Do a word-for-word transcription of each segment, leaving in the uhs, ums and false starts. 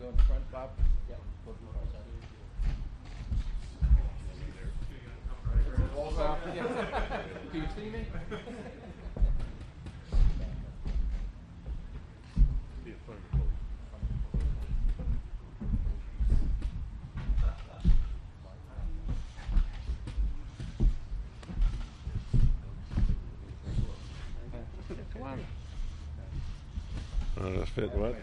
go in front, Bob? Yeah. Go to the far side. Can you see me? Come on. Uh, that fit what?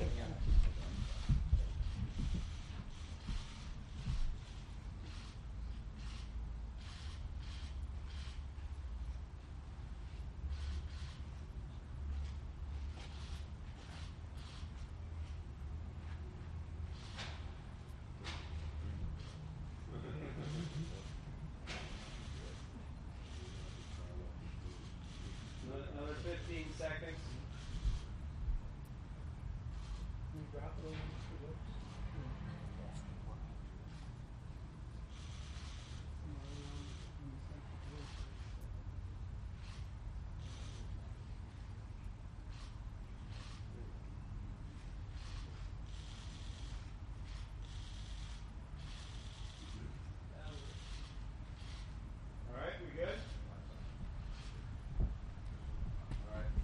Another fifteen seconds. All right, we good? All right.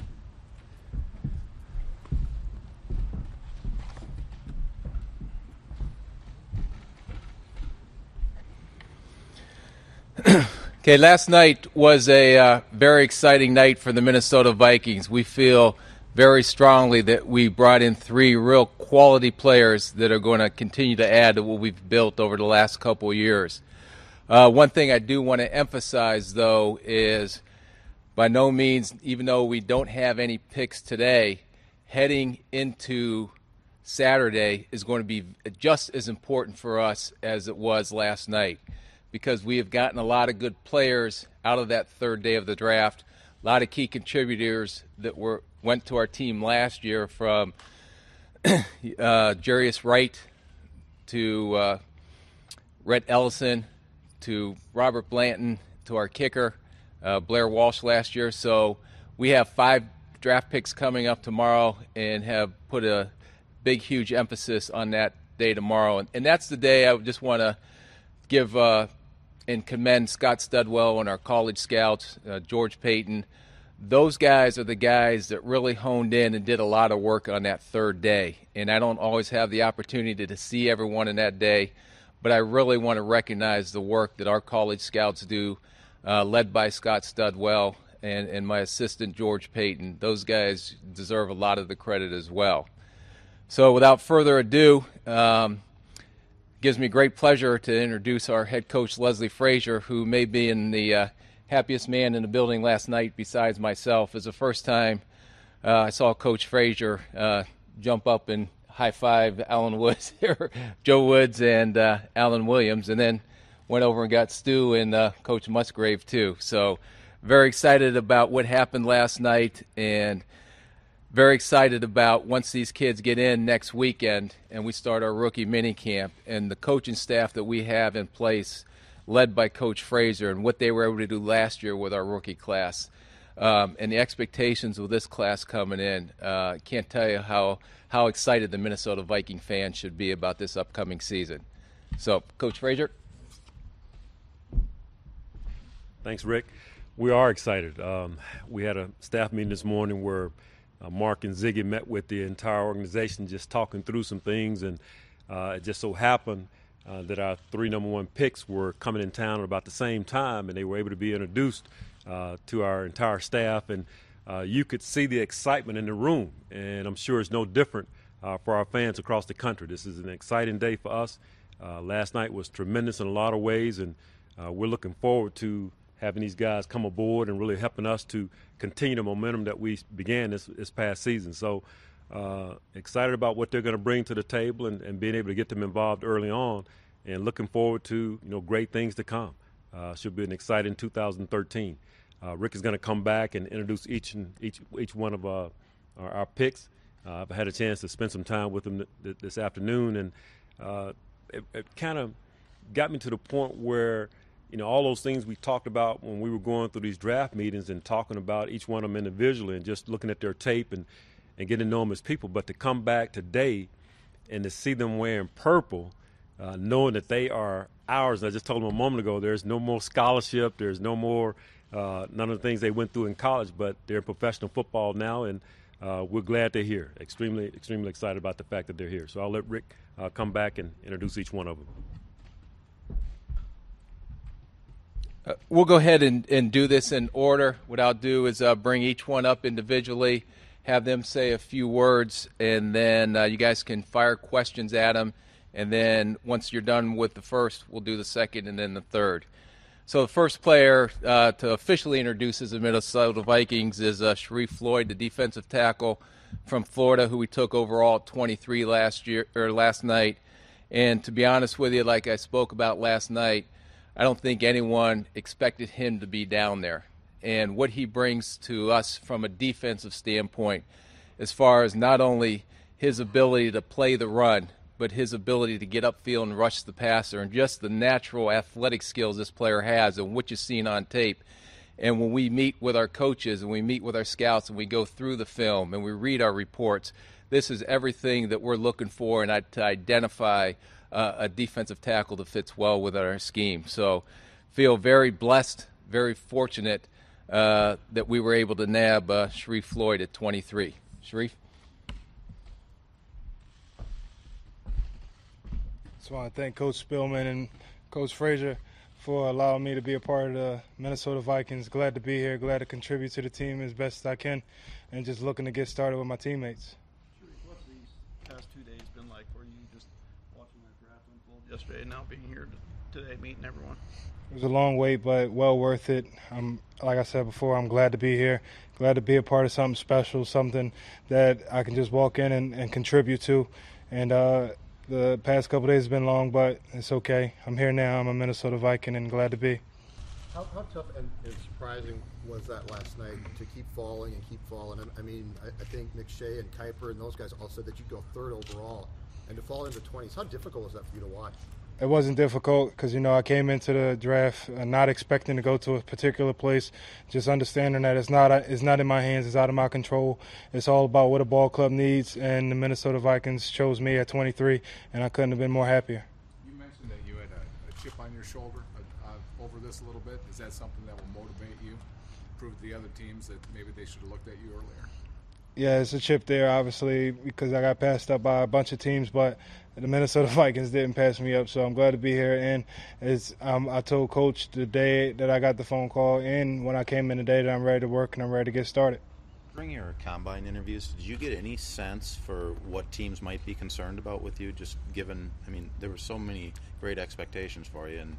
Okay, last night was a uh, very exciting night for the Minnesota Vikings. We feel very strongly that we brought in three real quality players that are going to continue to add to what we've built over the last couple of years. Uh, one thing I do want to emphasize, though, is by no means, even though we don't have any picks today, heading into Saturday is going to be just as important for us as it was last night, because we have gotten a lot of good players out of that third day of the draft, a lot of key contributors that were went to our team last year, from uh, Jarius Wright to uh, Rhett Ellison to Robert Blanton to our kicker, uh, Blair Walsh last year. So we have five draft picks coming up tomorrow and have put a big, huge emphasis on that day tomorrow. And, and that's the day I just want to give uh, and commend Scott Studwell and our college scouts, uh, George Payton. Those guys are the guys that really honed in and did a lot of work on that third day. And I don't always have the opportunity to see everyone in that day, but I really want to recognize the work that our college scouts do, uh, led by Scott Studwell and, and my assistant, George Payton. Those guys deserve a lot of the credit as well. So without further ado, um, gives me great pleasure to introduce our head coach, Leslie Frazier, who may be in the uh, happiest man in the building last night besides myself. It's the first time uh, I saw Coach Frazier uh, jump up and high-five Alan Woods, Joe Woods and uh, Alan Williams, and then went over and got Stu and uh, Coach Musgrave too. So very excited about what happened last night, and very excited about once these kids get in next weekend and we start our rookie mini camp, and the coaching staff that we have in place, led by Coach Frazier, and what they were able to do last year with our rookie class, um, and the expectations with this class coming in. I uh, can't tell you how, how excited the Minnesota Viking fans should be about this upcoming season. So, Coach Frazier. Thanks, Rick. We are excited. Um, we had a staff meeting this morning where Uh, Mark and Ziggy met with the entire organization, just talking through some things, and uh, it just so happened uh, that our three number one picks were coming in town at about the same time, and they were able to be introduced uh, to our entire staff, and uh, you could see the excitement in the room, and I'm sure it's no different uh, for our fans across the country. This is an exciting day for us. Uh, last night was tremendous in a lot of ways, and uh, we're looking forward to having these guys come aboard and really helping us to continue the momentum that we began this, this past season. So uh, excited about what they're going to bring to the table, and, and being able to get them involved early on, and looking forward to, you know, great things to come. Uh, should be an exciting two thousand thirteen. Uh, Rick is going to come back and introduce each and each each one of uh, our, our picks. Uh, I've had a chance to spend some time with them th- th- this afternoon, and uh, it, it kind of got me to the point where, you know, all those things we talked about when we were going through these draft meetings and talking about each one of them individually and just looking at their tape and, and getting to know them as people. But to come back today and to see them wearing purple, uh, knowing that they are ours. And I just told them a moment ago, there's no more scholarship, there's no more uh, none of the things they went through in college, but they're in professional football now, and uh, we're glad they're here. Extremely, extremely excited about the fact that they're here. So I'll let Rick uh, come back and introduce each one of them. Uh, we'll go ahead and, and do this in order. What I'll do is uh, bring each one up individually, have them say a few words, and then uh, you guys can fire questions at them. And then once you're done with the first, we'll do the second and then the third. So the first player uh, to officially introduce as the Minnesota Vikings is uh, Sharrif Floyd, the defensive tackle from Florida, who we took overall at twenty-three last year or last night. And to be honest with you, like I spoke about last night, I don't think anyone expected him to be down there. And what he brings to us from a defensive standpoint, as far as not only his ability to play the run, but his ability to get upfield and rush the passer, and just the natural athletic skills this player has and what you've seen on tape. And when we meet with our coaches and we meet with our scouts and we go through the film and we read our reports, this is everything that we're looking for and to identify uh, a defensive tackle that fits well with our scheme. So feel very blessed, very fortunate uh, that we were able to nab uh, Sharrif Floyd at twenty-three. Sharrif? I want to thank Coach Spillman and Coach Frazier for allowing me to be a part of the Minnesota Vikings. Glad to be here, glad to contribute to the team as best as I can, and just looking to get started with my teammates. What's these past two days been like for you, just watching that draft unfold yesterday and now being here today, meeting everyone? It was a long wait, but well worth it. I'm, like I said before, I'm glad to be here, glad to be a part of something special, something that I can just walk in and, and contribute to. And uh, the past couple of days have been long, but it's okay. I'm here now. I'm a Minnesota Viking and glad to be. How, how tough and, and surprising was that last night to keep falling and keep falling? I, I mean, I, I think McShay and Kiper and those guys all said that you'd go third overall, and to fall into twenties. How difficult was that for you to watch? It wasn't difficult because, you know, I came into the draft uh, not expecting to go to a particular place, just understanding that it's not it's not in my hands, it's out of my control. It's all about what a ball club needs, and the Minnesota Vikings chose me at twenty-three, and I couldn't have been more happier. You mentioned that you had a, a chip on your shoulder uh, uh, over this a little bit. Is that something that will motivate you, prove to the other teams that maybe they should have looked at you earlier? Yeah, it's a chip there, obviously, because I got passed up by a bunch of teams, but the Minnesota Vikings didn't pass me up, so I'm glad to be here. And it's, um, I told Coach the day that I got the phone call and when I came in today that I'm ready to work and I'm ready to get started. During your combine interviews, did you get any sense for what teams might be concerned about with you, just given, I mean, there were so many great expectations for you, and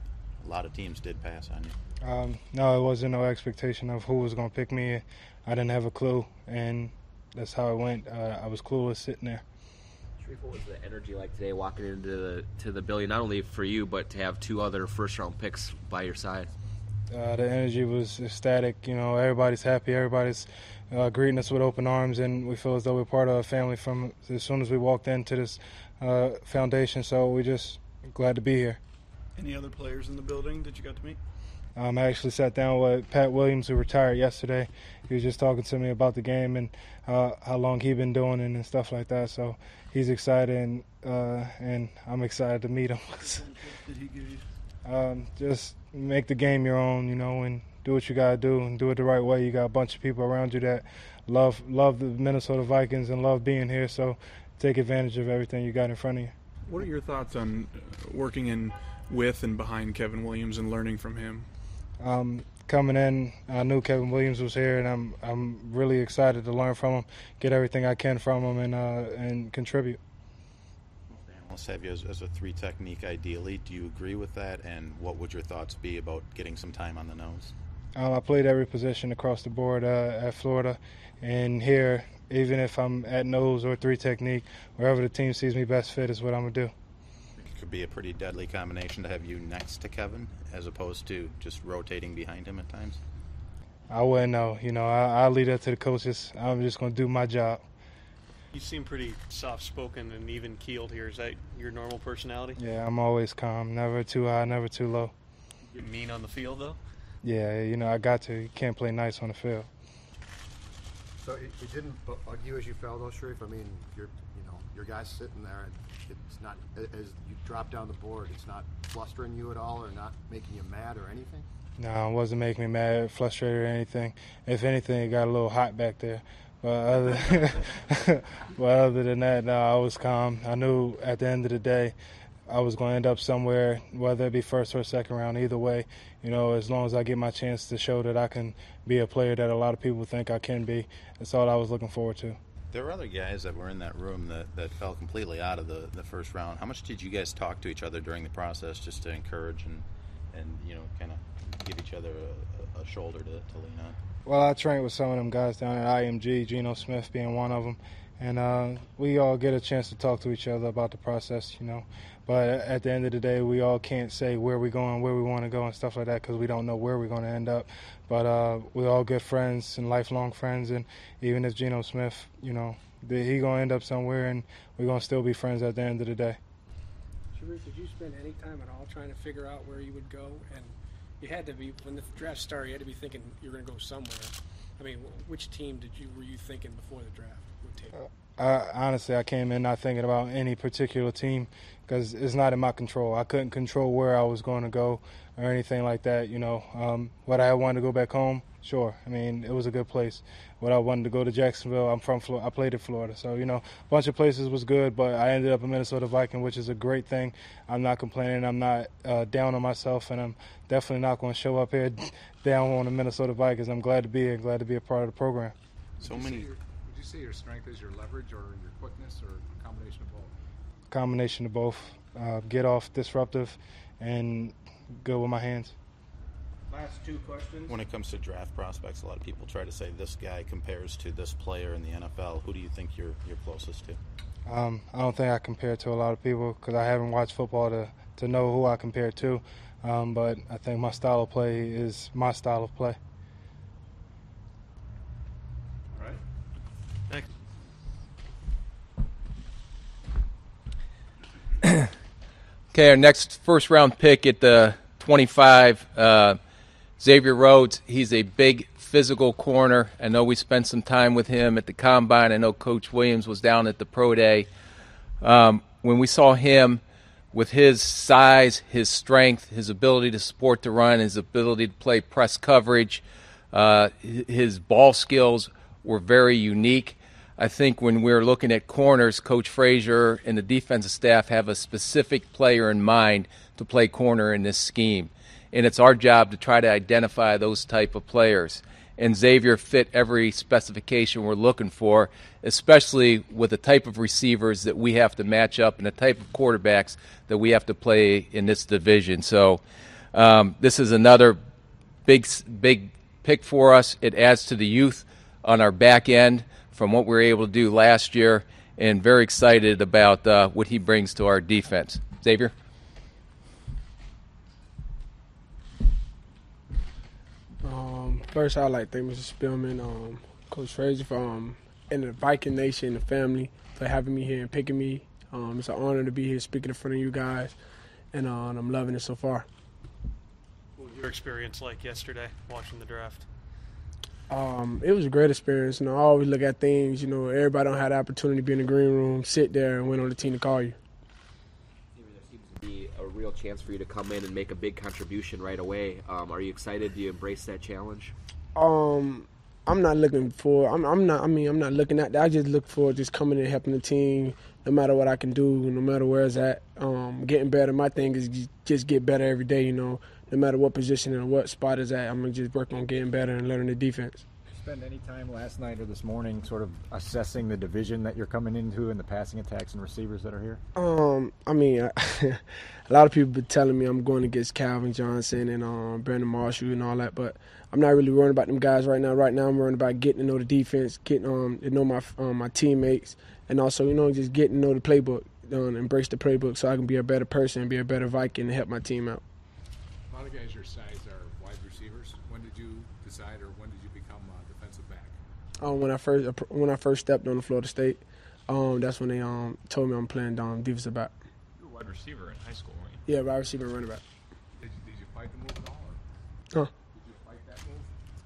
a lot of teams did pass on you? Um, no, it wasn't no expectation of who was going to pick me. I didn't have a clue, and that's how it went. Uh, I was clueless sitting there. Sharrif, what was the energy like today walking into the, to the building, not only for you, but to have two other first-round picks by your side? Uh, the energy was ecstatic. You know, everybody's happy. Everybody's uh, greeting us with open arms, and we feel as though we're part of a family from as soon as we walked into this uh, foundation. So we're just glad to be here. Any other players in the building that you got to meet? Um, I actually sat down with Pat Williams, who retired yesterday. He was just talking to me about the game and uh, how long he'd been doing it and stuff like that. So he's excited, and, uh, and I'm excited to meet him. Did he give you? Um, just make the game your own, you know, and do what you got to do and do it the right way. You got a bunch of people around you that love love the Minnesota Vikings and love being here, so take advantage of everything you got in front of you. What are your thoughts on working in with and behind Kevin Williams and learning from him? Um, coming in, I knew Kevin Williams was here, and I'm I'm really excited to learn from him, get everything I can from him, and uh, and contribute. Let's have you as, as a three technique ideally. Do you agree with that, and what would your thoughts be about getting some time on the nose? Um, I played every position across the board uh, at Florida, and here, even if I'm at nose or three technique, wherever the team sees me best fit is what I'm going to do. It could be a pretty deadly combination to have you next to Kevin as opposed to just rotating behind him at times? I wouldn't know. You know, I, I'll leave that to the coaches. I'm just going to do my job. You seem pretty soft-spoken and even-keeled here. Is that your normal personality? Yeah, I'm always calm. Never too high, never too low. You're mean on the field, though? Yeah, you know, I got to. You can't play nice on the field. So So it, it didn't bug you as you fell, though, Sharif? I mean, you're, you know, your guy's sitting there, and it's not, as you drop down the board, it's not flustering you at all, or not making you mad or anything? No, it wasn't making me mad, frustrated, or anything. If anything, it got a little hot back there. But other, but other than that, no, I was calm. I knew at the end of the day, I was going to end up somewhere, whether it be first or second round, either way. You know, as long as I get my chance to show that I can be a player that a lot of people think I can be, that's all I was looking forward to. There were other guys that were in that room that, that fell completely out of the, the first round. How much did you guys talk to each other during the process just to encourage and, and you know, kind of give each other a, a shoulder to, to lean on? Well, I trained with some of them guys down at I M G, Geno Smith being one of them. And uh, we all get a chance to talk to each other about the process, you know. But at the end of the day, we all can't say where we're going, where we want to go and stuff like that because we don't know where we're going to end up. But uh, we're all good friends and lifelong friends. And even if Geno Smith, you know, he going to end up somewhere and we're going to still be friends at the end of the day. Sharif, did you spend any time at all trying to figure out where you would go? And you had to be, when the draft started, you had to be thinking you're going to go somewhere. I mean, which team did you were you thinking before the draft would take? Uh, I, honestly, I came in not thinking about any particular team because it's not in my control. I couldn't control where I was going to go or anything like that. You know, um, what I wanted to go back home, sure. I mean, it was a good place. What I wanted to go to Jacksonville, I'm from Florida. I played in Florida, so you know, a bunch of places was good. But I ended up a Minnesota Viking, which is a great thing. I'm not complaining. I'm not uh, down on myself, and I'm definitely not going to show up here down on the Minnesota Vikings. I'm glad to be here. Glad to be a part of the program. So many. Would you say your strength is your leverage or your quickness or a combination of both? Combination of both. Uh, get off disruptive and good with my hands. Last two questions. When it comes to draft prospects, a lot of people try to say this guy compares to this player in the N F L. Who do you think you're you're closest to? Um, I don't think I compare to a lot of people because I haven't watched football to, to know who I compare to. Um, but I think my style of play is my style of play. All right. Thanks. Okay, our next first-round pick at the twenty-five, uh, Xavier Rhodes. He's a big physical corner. I know we spent some time with him at the Combine. I know Coach Williams was down at the Pro Day. Um, when we saw him with his size, his strength, his ability to support the run, his ability to play press coverage, uh, his ball skills were very unique. I think when we're looking at corners, Coach Frazier and the defensive staff have a specific player in mind to play corner in this scheme. And it's our job to try to identify those type of players. And Xavier fit every specification we're looking for, especially with the type of receivers that we have to match up and the type of quarterbacks that we have to play in this division. So um, this is another big, big pick for us. It adds to the youth on our back end from what we were able to do last year, and very excited about uh, what he brings to our defense. Xavier? Um, first, I'd like to thank Mister Spielman, um, Coach Frazier, for, um, and the Viking Nation, the family, for having me here and picking me. Um, it's an honor to be here speaking in front of you guys, and, uh, and I'm loving it so far. What was your experience like yesterday watching the draft? Um, it was a great experience. You know, I always look at things, you know, everybody don't have the opportunity to be in the green room, sit there, and wait on the team to call you. There seems to be a real chance for you to come in and make a big contribution right away. Um, are you excited? Do you embrace that challenge? Um, I'm not looking for. I'm, I'm not. I mean, I'm not looking at that. I just look for just coming in and helping the team, no matter what I can do, no matter where it's at. Um, getting better. My thing is just get better every day. You know, no matter what position and what spot is at, I'm gonna just work on getting better and learning the defense. Spend any time last night or this morning sort of assessing the division that you're coming into and the passing attacks and receivers that are here? Um, I mean, I, a lot of people been telling me I'm going against Calvin Johnson and um, Brandon Marshall and all that, but I'm not really worrying about them guys right now. Right now, I'm worrying about getting to know the defense, getting um, to know my um, my teammates, and also, you know, just getting to know the playbook, um, embrace the playbook, so I can be a better person, be a better Viking, and help my team out. A lot of guys your size are wide receivers. When did you decide, or when did you become a defensive back? Um, when I first when I first stepped on the Florida State, um, that's when they um told me I'm playing um, defensive back. You were a wide receiver in high school, weren't you? Yeah, wide receiver and running back. Did you, did you fight the move at all? Or? Huh? Did you fight that move?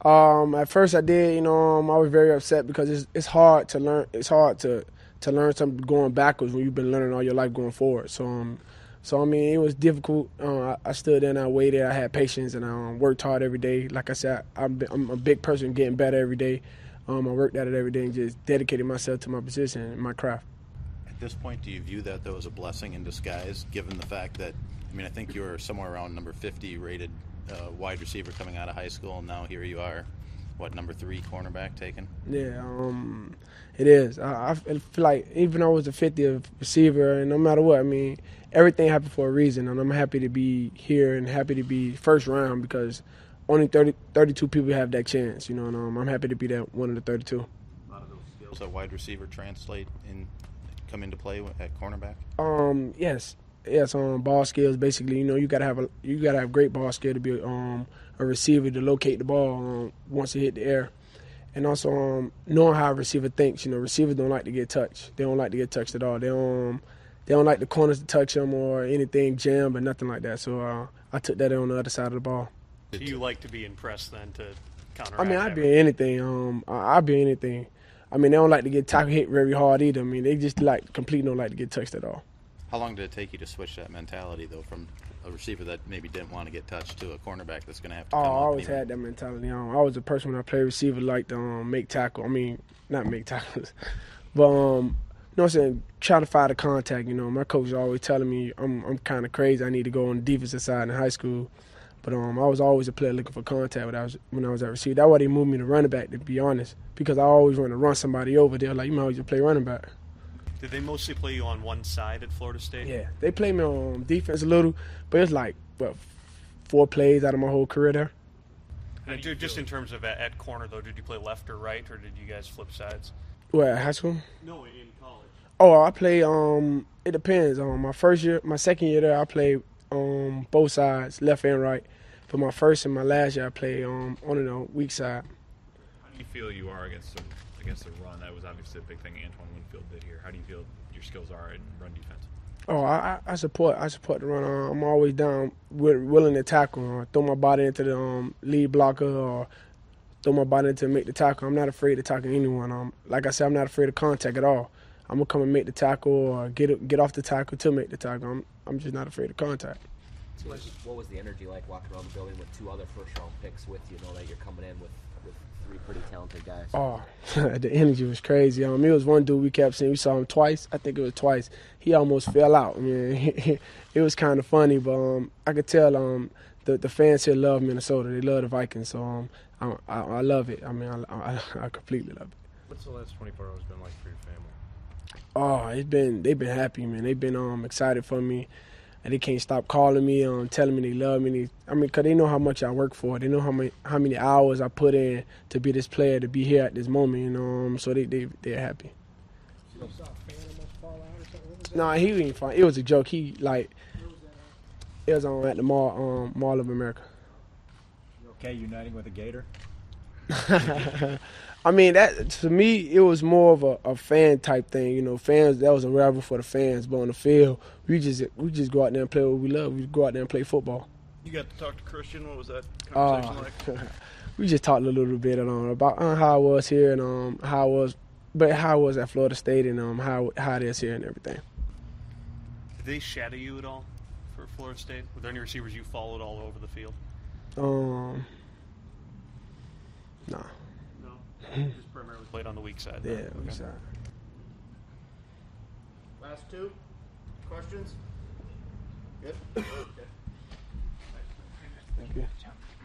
Um, at first I did, you know, um, I was very upset because it's it's hard to learn. It's hard to, to learn something going backwards when you've been learning all your life going forward. So, um, so I mean, it was difficult. Uh, I, I stood there and I waited. I had patience and I um, worked hard every day. Like I said, I'm, I'm a big person, getting better every day. Um, I worked at it every day and just dedicated myself to my position and my craft. At this point, do you view that, though, as a blessing in disguise, given the fact that, I mean, I think you were somewhere around number fifty rated uh, wide receiver coming out of high school, and now here you are, what, number three cornerback taken? Yeah, um, it is. I, I feel like even though I was the fiftieth receiver, and no matter what, I mean, everything happened for a reason, and I'm happy to be here and happy to be first round because only thirty, thirty-two people have that chance, you know, and um, I'm happy to be that one of the thirty-two. A lot of those skills at wide receiver translate in, come into play at cornerback? Um, yes. Yes, um, ball skills. Basically, you know, you gotta have a you gotta have great ball skill to be um a receiver to locate the ball um, once it hit the air, and also um knowing how a receiver thinks. You know, receivers don't like to get touched. They don't like to get touched at all. They don't they don't like the corners to touch them or anything jammed or nothing like that. So uh, I took that on the other side of the ball. Do you like to be impressed then to counteract? I mean, I'd be anything. Um, I- I'd be anything. I mean, they don't like to get tackle hit very hard either. I mean, they just like completely don't like to get touched at all. How long did it take you to switch that mentality, though, from a receiver that maybe didn't want to get touched to a cornerback that's going to have to Oh, come I up always anyway? had that mentality. Um, I was a person when I played receiver like to um, make tackle. I mean, not make tackles, but um, you know what I'm saying, trying to find the contact. You know, my coach is always telling me I'm I'm kind of crazy. I need to go on the defensive side in high school, but um, I was always a player looking for contact when I was when I was at receiver. That's why they moved me to running back, to be honest, because I always want to run somebody over. They're like, you might as well just play running back. Did they mostly play you on one side at Florida State? Yeah, they play me on defense a little, but it's like what four plays out of my whole career there. And dude, just in terms of at, at corner though, did you play left or right, or did you guys flip sides? What, at high school? No, in college. Oh, I play. Um, it depends. Um, my first year, my second year there, I played um both sides, left and right. For my first and my last year, I played um on the weak side. How do you feel you are against the against the run? That was obviously a big thing Antoine Winfield did here. How do you feel your skills are in run defense? Oh, I, I support I support the run. Uh, I'm always down, with, willing to tackle, or throw my body into the um, lead blocker, or throw my body into make the tackle. I'm not afraid to tackle anyone. Um, like I said, I'm not afraid of contact at all. I'm gonna come and make the tackle, or get get off the tackle to make the tackle. I'm I'm just not afraid of contact. So what, what was the energy like walking around the building with two other first round picks with you? Know that you're coming in with, with three pretty talented guys. Oh, the energy was crazy. Um, it was one dude we kept seeing. We saw him twice. I think it was twice. He almost fell out. I mean, it was kind of funny, but um, I could tell um, the the fans here love Minnesota. They love the Vikings, so um, I, I, I love it. I mean, I, I, I completely love it. What's the last twenty-four hours been like for your family? Oh, it's been they've been happy, man. They've been um excited for me, and they can't stop calling me, um, telling me they love me. They, I mean, cause they know how much I work for. They know how many how many hours I put in to be this player, to be here at this moment. You know, um, so they they they're happy. No, nah, he ain't fine. It was a joke. He like it was on at the mall, um, Mall of America. You okay uniting with a Gator? I mean, that to me, it was more of a, a fan type thing. You know, fans, that was a rival for the fans. But on the field, we just we just go out there and play what we love. We go out there and play football. You got to talk to Christian. What was that Uh, conversation like? we just talked a little bit um, about uh, how I was here and um, how I was, but how I was at Florida State and um, how how it is here and everything. Did they shadow you at all for Florida State? Were there any receivers you followed all over the field? Um, nah. No, just primarily played on the weak side. Yeah, then. weak Okay. side. Last two questions. Good. Okay. Thank you.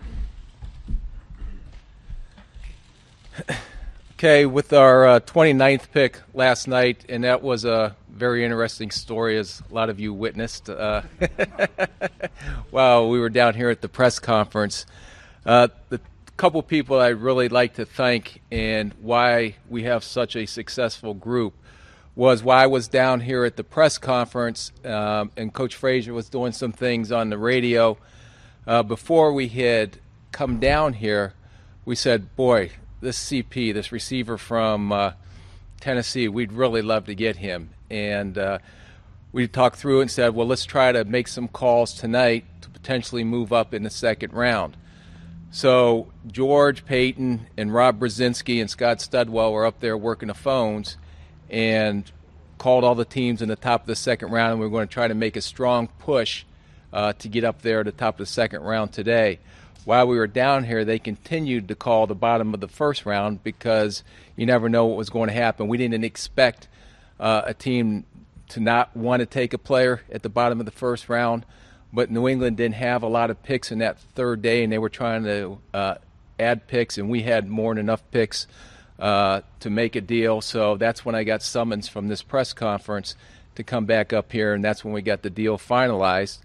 Okay, with our uh, twenty-ninth pick last night, and that was a very interesting story, as a lot of you witnessed. Uh, while we were down here at the press conference, uh, the couple people I'd really like to thank and why we have such a successful group was while I was down here at the press conference, um, and Coach Frazier was doing some things on the radio. Uh, before we had come down here, we said, boy, this C P, this receiver from uh, Tennessee, we'd really love to get him. And uh, we talked through it and said, well, let's try to make some calls tonight to potentially move up in the second round. So George Payton and Rob Brzezinski and Scott Studwell were up there working the phones and called all the teams in the top of the second round, and we were going to try to make a strong push uh, to get up there at the top of the second round today. While we were down here, they continued to call the bottom of the first round because you never know what was going to happen. We didn't expect uh, a team to not want to take a player at the bottom of the first round, but New England didn't have a lot of picks in that third day, and they were trying to uh, add picks, and we had more than enough picks uh, to make a deal. So that's when I got summons from this press conference to come back up here, and that's when we got the deal finalized.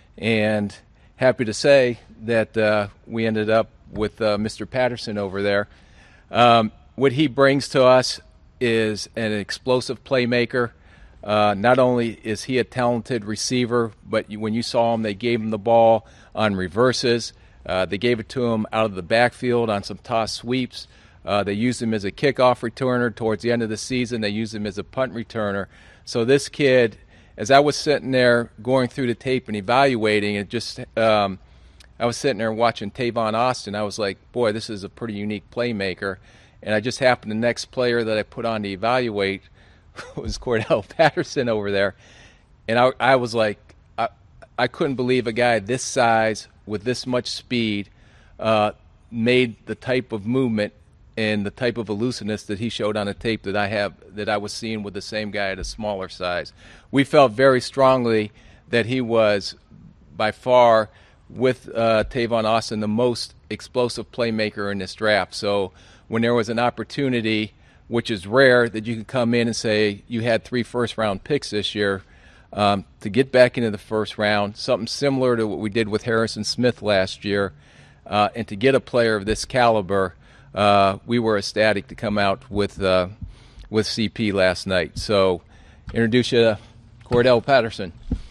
And happy to say that uh, we ended up with uh, Mister Patterson over there. Um, what he brings to us is an explosive playmaker. Uh, not only is he a talented receiver, but you, when you saw him, they gave him the ball on reverses. Uh, they gave it to him out of the backfield on some toss sweeps. Uh, they used him as a kickoff returner towards the end of the season. They used him as a punt returner. So this kid, as I was sitting there going through the tape and evaluating it, just um, I was sitting there watching Tavon Austin. I was like, boy, this is a pretty unique playmaker. And I just happened the next player that I put on to evaluate was Cordell Patterson over there. And I, I was like, I, I couldn't believe a guy this size with this much speed uh, made the type of movement and the type of elusiveness that he showed on the tape that I have that I was seeing with the same guy at a smaller size. We felt very strongly that he was by far, with uh, Tavon Austin, the most explosive playmaker in this draft. So when there was an opportunity, which is rare, that you can come in and say you had three first-round picks this year, um, to get back into the first round, something similar to what we did with Harrison Smith last year, uh, and to get a player of this caliber, uh, we were ecstatic to come out with uh, with C P last night. So introduce you to Cordell Patterson.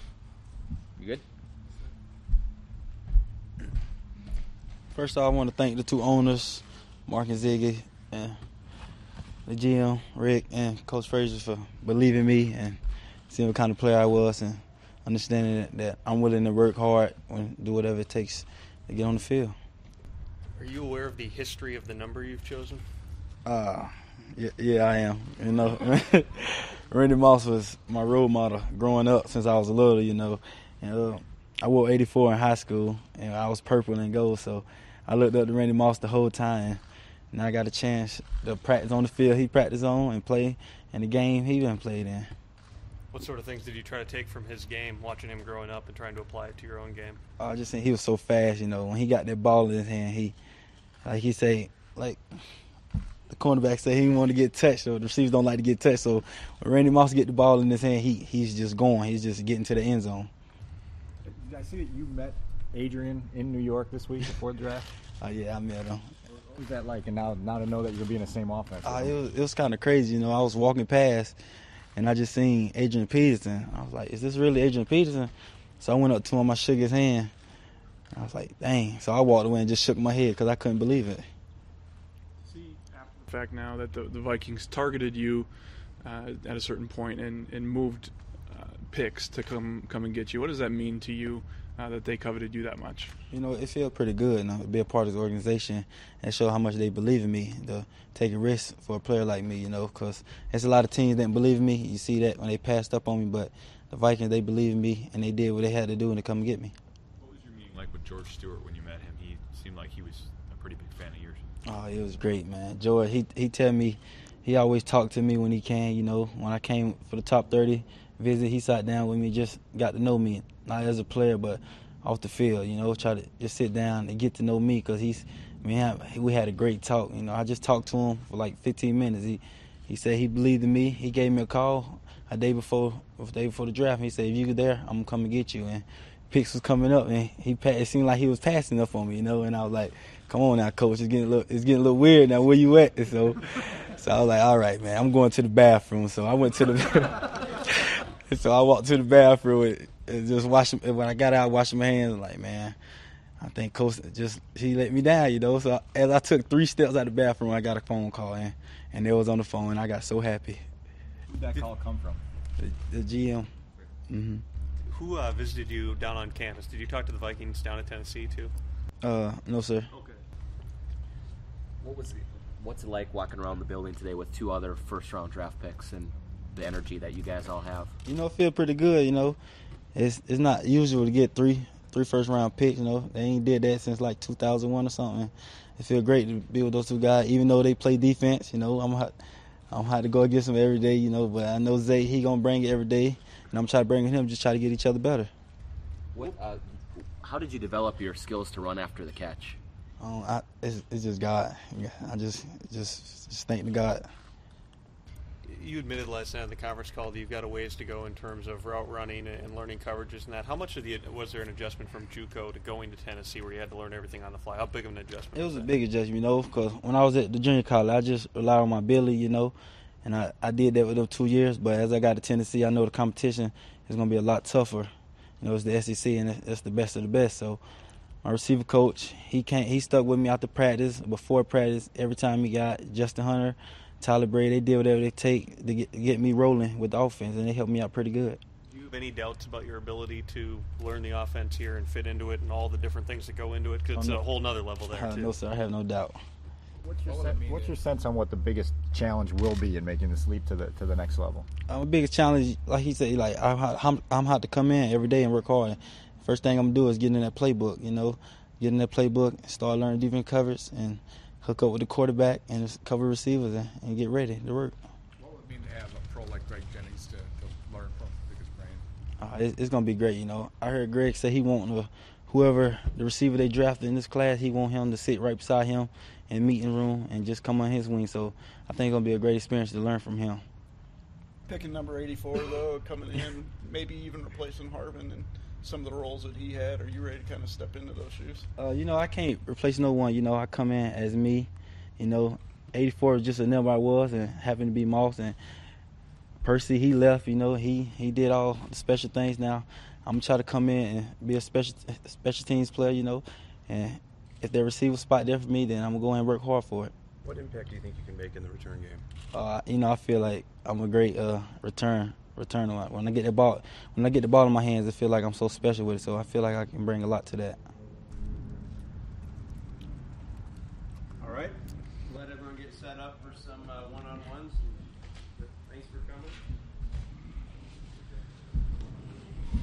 You good? First off, I want to thank the two owners, Mark and Ziggy, and the G M, Rick, and Coach Frazier for believing in me and seeing what kind of player I was and understanding that, that I'm willing to work hard and do whatever it takes to get on the field. Are you aware of the history of the number you've chosen? Uh, yeah, yeah, I am. You know, Randy Moss was my role model growing up since I was little, you know. And, uh, I wore eighty-four in high school, and I was purple and gold, so I looked up to Randy Moss the whole time. And I got a chance to practice on the field he practiced on and play in the game he been played in. What sort of things did you try to take from his game, watching him growing up and trying to apply it to your own game? I just think he was so fast, you know. When he got that ball in his hand, he, like he say, like the cornerback said, he wanted to get touched, so the receivers don't like to get touched. So when Randy Moss get the ball in his hand, he he's just going. He's just getting to the end zone. Did I see that you met Adrian in New York this week before the draft? Oh, uh, yeah, I met him. What was that like? And now, now to know that you're going to be in the same offense? Uh, it was, it was kind of crazy. You know, I was walking past, and I just seen Adrian Peterson. I was like, is this really Adrian Peterson? So I went up to him, I shook his hand. I was like, dang. So I walked away and just shook my head because I couldn't believe it. See, after the fact now that the, the Vikings targeted you uh, at a certain point and, and moved uh, picks to come come and get you, what does that mean to you uh, that they coveted you that much? You know, it feels pretty good, you know, to be a part of the organization and show how much they believe in me, to take a risk for a player like me, you know, because there's a lot of teams that didn't believe in me. You see that when they passed up on me, but the Vikings, they believe in me, and they did what they had to do to come and get me. What was your meeting like with George Stewart when you met him? He seemed like he was a pretty big fan of yours. Oh, it was great, man. George, he he tell me, he always talked to me when he can, you know. When I came for the top thirty visit, he sat down with me, just got to know me, not as a player, but off the field, you know, try to just sit down and get to know me because he's, I mean, we had a great talk. You know, I just talked to him for like fifteen minutes. He he said he believed in me. He gave me a call a day before, a day before the draft. He said, if you were there, I'm going to come and get you. And picks was coming up, and he it seemed like he was passing up on me, you know, and I was like, come on now, coach, it's getting a little, it's getting a little weird now. Where you at? And so, so I was like, all right, man, I'm going to the bathroom. So I went to the so I walked to the bathroom and, and just washed. When I got out, washing my hands, I'm like, man, I think coach just he let me down, you know. So as I took three steps out of the bathroom, I got a phone call in, and it was on the phone, and I got so happy. Who did that call come from? The, the G M. Mm-hmm. Who uh, visited you down on campus? Did you talk to the Vikings down at Tennessee too? Uh, no, sir. Okay. What was it, what's it like walking around the building today with two other first-round draft picks and the energy that you guys all have? You know, I feel pretty good. You know, it's it's not usual to get three three first round picks. You know, they ain't did that since like two thousand one or something. It feel great to be with those two guys, even though they play defense. You know, I'm hot, I'm hot to go against them every day. You know, but I know Zay, he gonna bring it every day, and I'm trying to bring him, just try to get each other better. What, uh, how did you develop your skills to run after the catch? Um, I, it's, it's just God. Yeah, I just just just thank the God. You admitted last night in the conference call that you've got a ways to go in terms of route running and learning coverages and that. How much of the was there an adjustment from JUCO to going to Tennessee where you had to learn everything on the fly? How big of an adjustment? It was a big adjustment, you know, because when I was at the junior college, I just relied on my ability, you know, and I, I did that with them two years. But as I got to Tennessee, I know the competition is going to be a lot tougher. You know, it's the S E C, and it's the best of the best. So my receiver coach, he can't, he stuck with me after practice, before practice, every time he got Justin Hunter, Tyler Bray, they did whatever they take to get, get me rolling with the offense, and they helped me out pretty good. Do you have any doubts about your ability to learn the offense here and fit into it and all the different things that go into it? Because it's Oh, no. a whole nother level there, Uh, too. no, sir, I have no doubt. What's your, sen- what's your sense on what the biggest challenge will be in making this leap to the to the next level? Uh, my biggest challenge, like he said, like I'm, I'm, I'm hot to come in every day and work hard. First thing I'm gonna do is get in that playbook, you know, get in that playbook, start learning defense coverage, and hook up with the quarterback and just cover receivers and, and get ready to work. What would it mean to have a pro like Greg Jennings to, to learn from because brain? Uh, it's, it's gonna be great, you know. I heard Greg say he want uh, whoever the receiver they drafted in this class, he want him to sit right beside him in meeting room and just come on his wing. So I think it's gonna be a great experience to learn from him. Picking number eighty-four, though, coming in, maybe even replacing Harvin and some of the roles that he had. Are you ready to kind of step into those shoes? Uh, you know, I can't replace no one. You know, I come in as me. You know, eighty-four is just a number I was, and happened to be Moss. And Percy, he left. You know, he he did all the special things. Now I'm gonna try to come in and be a special special teams player. You know, and if they receive a spot there for me, then I'm gonna go in and work hard for it. What impact do you think you can make in the return game? Uh, you know, I feel like I'm a great uh, return returner. When I get the ball, when I get the ball in my hands, I feel like I'm so special with it. So I feel like I can bring a lot to that. All right. Let everyone get set up for some uh, one-on-ones. Thanks for coming.